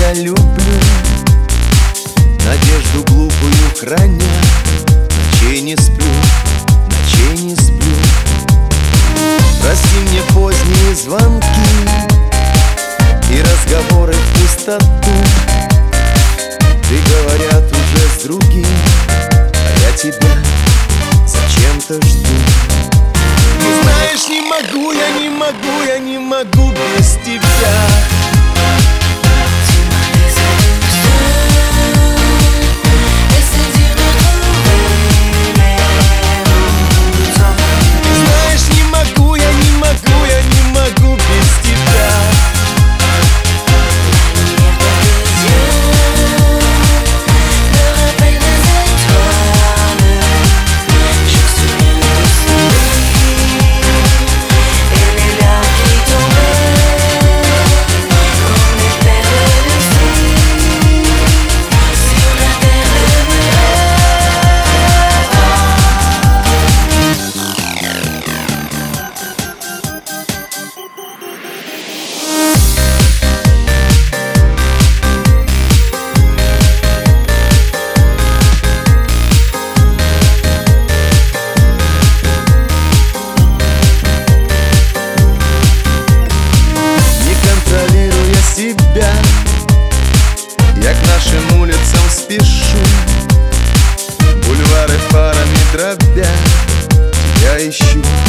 тебя люблю, надежду глупую храня. Ночей не сплю, ночей не сплю. Прости мне поздние звонки и разговоры в пустоту. Ты, говорят, уже с другим, а я тебя зачем-то жду. Ты знаешь, не могу, я не могу, я не могу без тебя. Я к нашим улицам спешу, бульвары фарами дробя, тебя ищу.